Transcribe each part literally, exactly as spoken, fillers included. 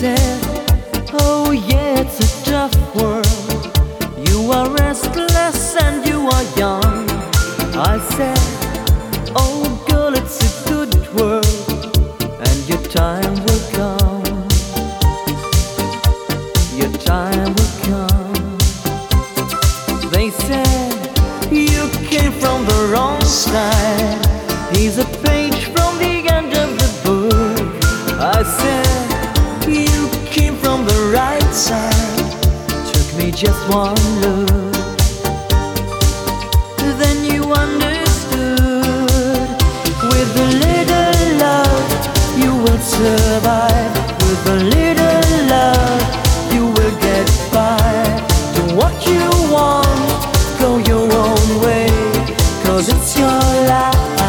said, oh yeah, it's a tough world. You are restless and you are young. I said, oh girl, it's a good world, and your time will come. Your time will come. They said, you came from the wrong side. Here's a page from the end of the book. I said, you came from the right side. Took me just one look. Then you understood. With a little love, you will survive. With a little love, you will get by. Do what you want, go your own way, 'cause it's your life.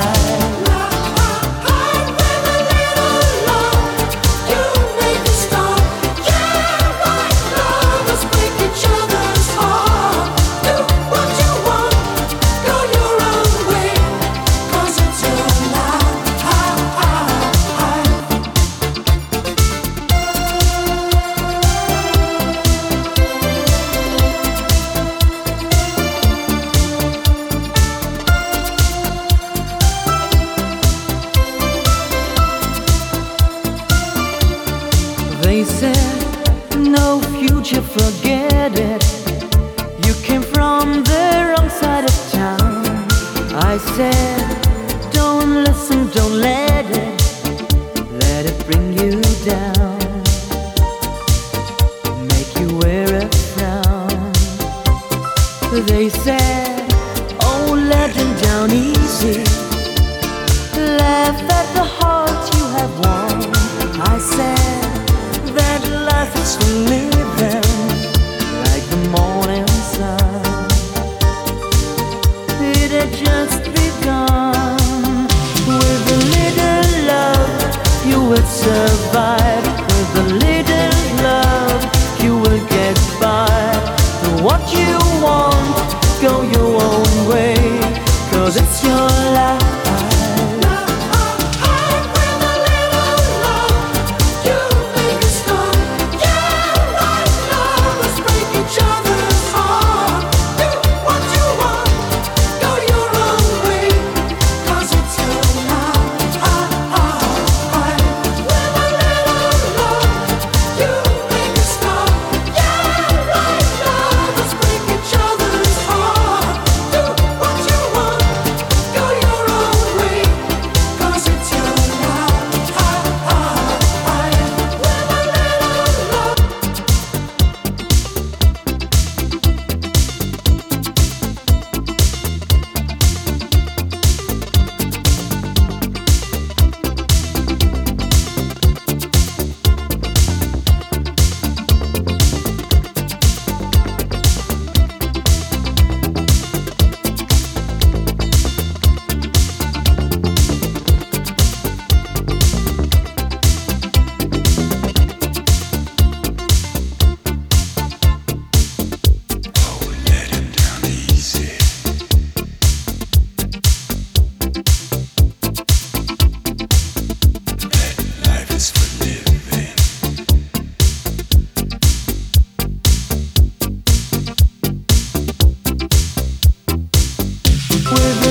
They said, no future, forget it. You came from the wrong side of town. I said, don't listen, don't let it, let it bring you down, make you wear a frown. They said, oh, let them down easy, laugh at the heart you have won. I said, that life is for living, like the morning sun. It had just begun. With a little love, you will survive. With a little love, you will get by. Do what you want, go your own way, 'cause it's your life. With